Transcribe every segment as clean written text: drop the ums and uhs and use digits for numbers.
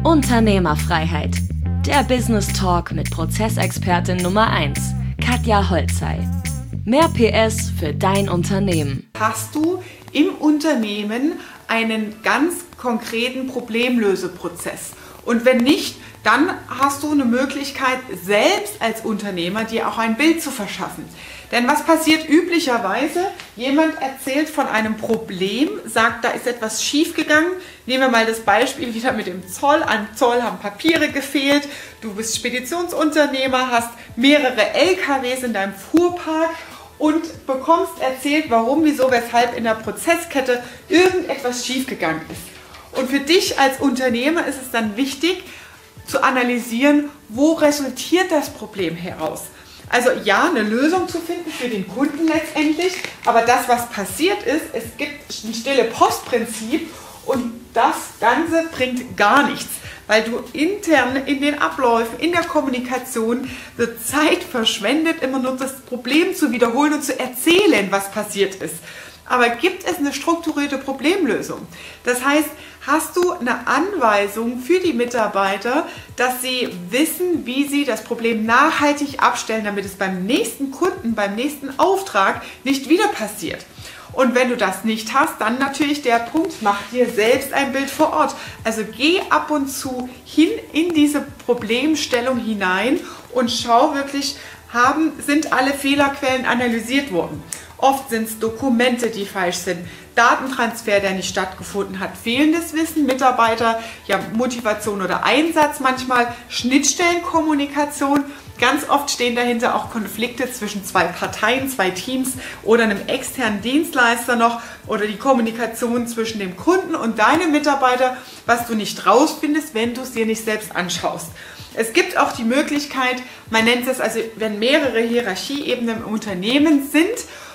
Unternehmerfreiheit. Der Business Talk mit Prozessexpertin Nummer 1, Katja Holzei. Mehr PS für dein Unternehmen. Hast du im Unternehmen einen ganz konkreten Problemlöseprozess? Und wenn nicht, dann hast du eine Möglichkeit, selbst als Unternehmer dir auch ein Bild zu verschaffen. Denn was passiert üblicherweise? Jemand erzählt von einem Problem, sagt, da ist etwas schiefgegangen. Nehmen wir mal das Beispiel wieder mit dem Zoll. Am Zoll haben Papiere gefehlt. Du bist Speditionsunternehmer, hast mehrere LKWs in deinem Fuhrpark und bekommst erzählt, warum, wieso, weshalb in der Prozesskette irgendetwas schiefgegangen ist. Und für dich als Unternehmer ist es dann wichtig, zu analysieren, wo resultiert das Problem heraus. Also ja, eine Lösung zu finden für den Kunden letztendlich, aber das, was passiert ist, es gibt ein stille Postprinzip und das Ganze bringt gar nichts, weil du intern in den Abläufen, in der Kommunikation wird Zeit verschwendet, immer nur das Problem zu wiederholen und zu erzählen, was passiert ist. Aber gibt es eine strukturierte Problemlösung? Das heißt, hast du eine Anweisung für die Mitarbeiter, dass sie wissen, wie sie das Problem nachhaltig abstellen, damit es beim nächsten Kunden, beim nächsten Auftrag nicht wieder passiert? Und wenn du das nicht hast, dann natürlich der Punkt, mach dir selbst ein Bild vor Ort. Also geh ab und zu hin in diese Problemstellung hinein und schau wirklich, sind alle Fehlerquellen analysiert worden. Oft sind es Dokumente, die falsch sind, Datentransfer, der nicht stattgefunden hat, fehlendes Wissen, Mitarbeiter, ja, Motivation oder Einsatz manchmal, Schnittstellenkommunikation. Ganz oft stehen dahinter auch Konflikte zwischen zwei Parteien, zwei Teams oder einem externen Dienstleister noch oder die Kommunikation zwischen dem Kunden und deinem Mitarbeiter, was du nicht rausfindest, wenn du es dir nicht selbst anschaust. Es gibt auch die Möglichkeit, man nennt es also, wenn mehrere Hierarchieebenen im Unternehmen sind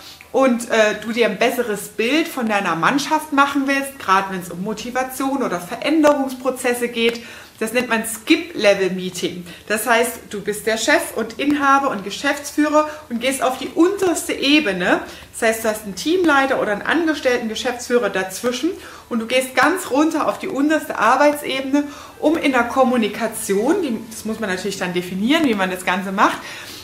und du dir ein besseres Bild von deiner Mannschaft machen willst, gerade wenn es um Motivation oder Veränderungsprozesse geht, das nennt man Skip-Level-Meeting. Das heißt, du bist der Chef und Inhaber und Geschäftsführer und gehst auf die unterste Ebene. Das heißt, du hast einen Teamleiter oder einen angestellten Geschäftsführer dazwischen und du gehst ganz runter auf die unterste Arbeitsebene, um in der Kommunikation, das muss man natürlich dann definieren, wie man das Ganze macht,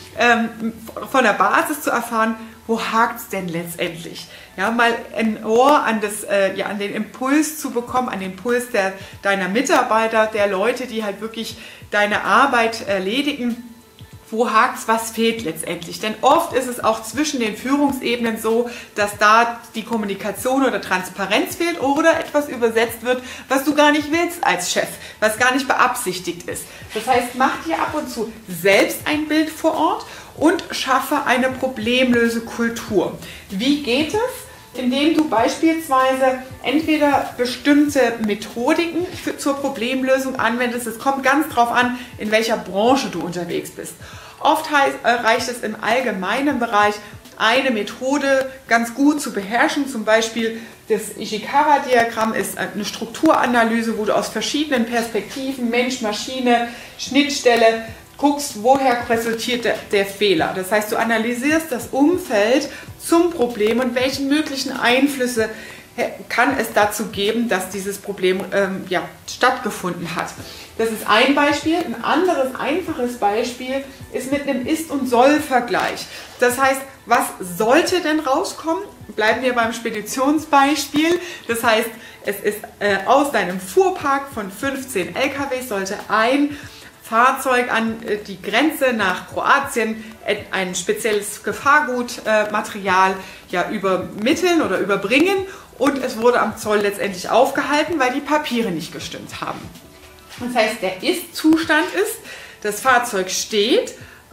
von der Basis zu erfahren, wo hakt es denn letztendlich? Ja, mal ein Ohr an den Impuls zu bekommen, an den Impuls deiner Mitarbeiter, der Leute, die halt wirklich deine Arbeit erledigen. Wo hakt es, was fehlt letztendlich? Denn oft ist es auch zwischen den Führungsebenen so, dass da die Kommunikation oder Transparenz fehlt oder etwas übersetzt wird, was du gar nicht willst als Chef, was gar nicht beabsichtigt ist. Das heißt, mach dir ab und zu selbst ein Bild vor Ort und schaffe eine Problemlösekultur. Wie geht es? Indem du beispielsweise entweder bestimmte Methodiken zur Problemlösung anwendest. Es kommt ganz drauf an, in welcher Branche du unterwegs bist. Oft reicht es im allgemeinen Bereich, eine Methode ganz gut zu beherrschen. Zum Beispiel das Ishikawa-Diagramm ist eine Strukturanalyse, wo du aus verschiedenen Perspektiven, Mensch, Maschine, Schnittstelle, guckst, woher resultiert der Fehler. Das heißt, du analysierst das Umfeld zum Problem und welche möglichen Einflüsse kann es dazu geben, dass dieses Problem stattgefunden hat. Das ist ein Beispiel. Ein anderes einfaches Beispiel ist mit einem Ist- und Soll-Vergleich. Das heißt, was sollte denn rauskommen? Bleiben wir beim Speditionsbeispiel. Das heißt, es ist aus deinem Fuhrpark von 15 LKW sollte ein Fahrzeug an die Grenze nach Kroatien ein spezielles Gefahrgutmaterial übermitteln oder überbringen und es wurde am Zoll letztendlich aufgehalten, weil die Papiere nicht gestimmt haben. Das heißt, der Ist-Zustand ist, das Fahrzeug steht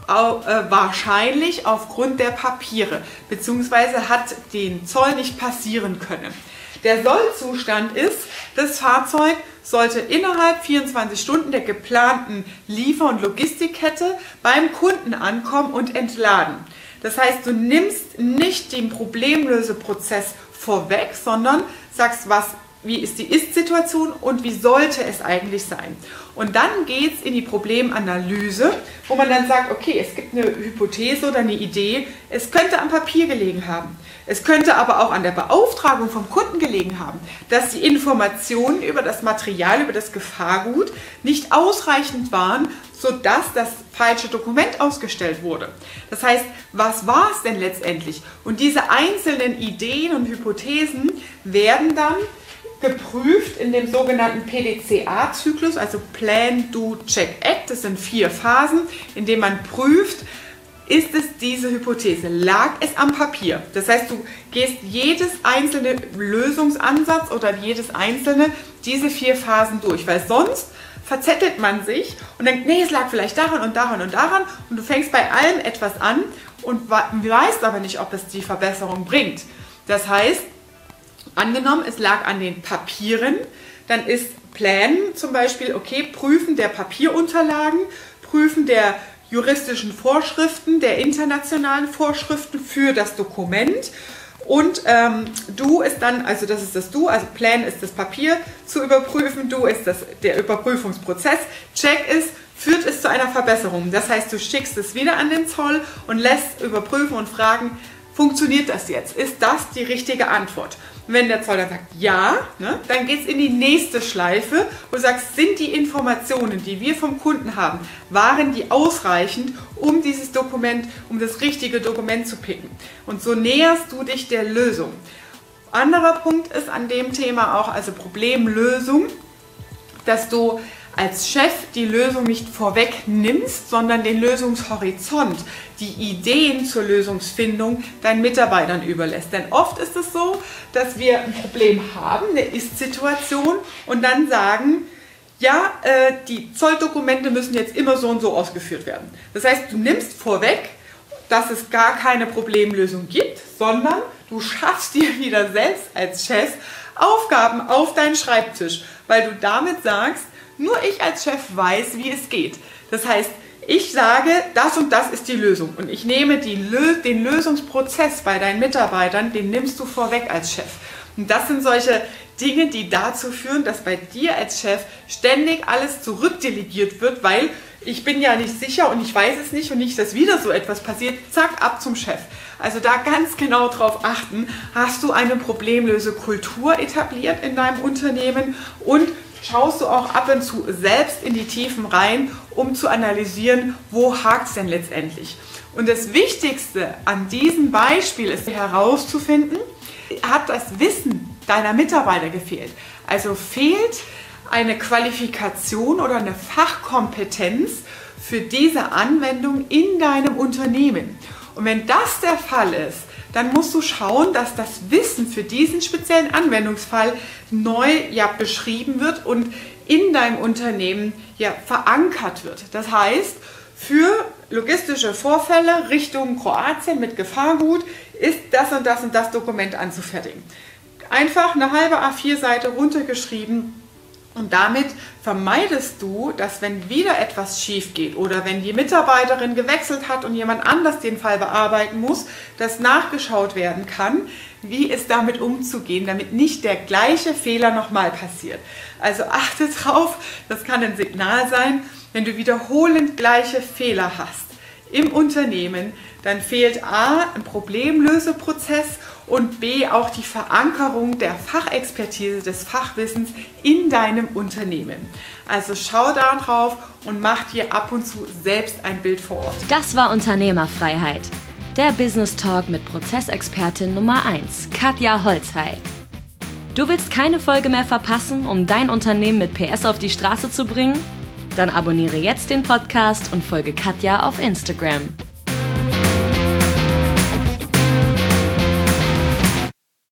wahrscheinlich aufgrund der Papiere, beziehungsweise hat den Zoll nicht passieren können. Der Soll-Zustand ist, das Fahrzeug sollte innerhalb 24 Stunden der geplanten Liefer- und Logistikkette beim Kunden ankommen und entladen. Das heißt, du nimmst nicht den Problemlöseprozess vorweg, sondern sagst, was wie ist die Ist-Situation und wie sollte es eigentlich sein. Und dann geht es in die Problemanalyse, wo man dann sagt, okay, es gibt eine Hypothese oder eine Idee, es könnte am Papier gelegen haben. Es könnte aber auch an der Beauftragung vom Kunden gelegen haben, dass die Informationen über das Material, über das Gefahrgut nicht ausreichend waren, sodass das falsche Dokument ausgestellt wurde. Das heißt, was war es denn letztendlich? Und diese einzelnen Ideen und Hypothesen werden dann geprüft in dem sogenannten PDCA-Zyklus, also Plan, Do, Check, Act. Das sind 4 Phasen, in denen man prüft, ist es diese Hypothese? Lag es am Papier? Das heißt, du gehst jedes einzelne Lösungsansatz oder diese 4 Phasen durch, weil sonst verzettelt man sich und denkt, nee, es lag vielleicht daran und daran und daran und du fängst bei allem etwas an und weißt aber nicht, ob es die Verbesserung bringt. Das heißt, angenommen, es lag an den Papieren, dann ist Plan zum Beispiel, okay, Prüfen der Papierunterlagen, Prüfen der juristischen Vorschriften, der internationalen Vorschriften für das Dokument und Do ist dann, also das ist das Do, also Plan ist das Papier zu überprüfen, Do ist der Überprüfungsprozess, Check ist, führt es zu einer Verbesserung. Das heißt, du schickst es wieder an den Zoll und lässt überprüfen und fragen, funktioniert das jetzt? Ist das die richtige Antwort? Wenn der Zoll dann sagt ja, dann geht es in die nächste Schleife, wo du sagst, sind die Informationen, die wir vom Kunden haben, waren die ausreichend, um dieses Dokument, um das richtige Dokument zu picken? Und so näherst du dich der Lösung. Anderer Punkt ist an dem Thema auch, also Problemlösung, dass du als Chef die Lösung nicht vorweg nimmst, sondern den Lösungshorizont, die Ideen zur Lösungsfindung deinen Mitarbeitern überlässt. Denn oft ist es so, dass wir ein Problem haben, eine Ist-Situation und dann sagen, ja, die Zolldokumente müssen jetzt immer so und so ausgeführt werden. Das heißt, du nimmst vorweg, dass es gar keine Problemlösung gibt, sondern du schaffst dir wieder selbst als Chef Aufgaben auf deinen Schreibtisch, weil du damit sagst, nur ich als Chef weiß, wie es geht. Das heißt, ich sage, das und das ist die Lösung. Und ich nehme den Lösungsprozess bei deinen Mitarbeitern, den nimmst du vorweg als Chef. Und das sind solche Dinge, die dazu führen, dass bei dir als Chef ständig alles zurückdelegiert wird, weil ich bin ja nicht sicher und ich weiß es nicht und nicht, dass wieder so etwas passiert, zack, ab zum Chef. Also da ganz genau drauf achten, hast du eine Problemlösekultur etabliert in deinem Unternehmen und schaust du auch ab und zu selbst in die Tiefen rein, um zu analysieren, wo hakt es denn letztendlich. Und das Wichtigste an diesem Beispiel ist herauszufinden, hat das Wissen deiner Mitarbeiter gefehlt. Also fehlt eine Qualifikation oder eine Fachkompetenz für diese Anwendung in deinem Unternehmen. Und wenn das der Fall ist, dann musst du schauen, dass das Wissen für diesen speziellen Anwendungsfall neu beschrieben wird und in deinem Unternehmen verankert wird. Das heißt, für logistische Vorfälle Richtung Kroatien mit Gefahrgut ist das und das und das Dokument anzufertigen. Einfach eine halbe A4-Seite runtergeschrieben. Und damit vermeidest du, dass wenn wieder etwas schief geht oder wenn die Mitarbeiterin gewechselt hat und jemand anders den Fall bearbeiten muss, dass nachgeschaut werden kann, wie ist damit umzugehen, damit nicht der gleiche Fehler nochmal passiert. Also achte drauf, das kann ein Signal sein, wenn du wiederholend gleiche Fehler hast im Unternehmen, dann fehlt A, ein Problemlöseprozess und B, auch die Verankerung der Fachexpertise, des Fachwissens in deinem Unternehmen. Also schau da drauf und mach dir ab und zu selbst ein Bild vor Ort. Das war Unternehmerfreiheit. Der Business Talk mit Prozessexpertin Nummer 1, Katja Holzhey. Du willst keine Folge mehr verpassen, um dein Unternehmen mit PS auf die Straße zu bringen? Dann abonniere jetzt den Podcast und folge Katja auf Instagram.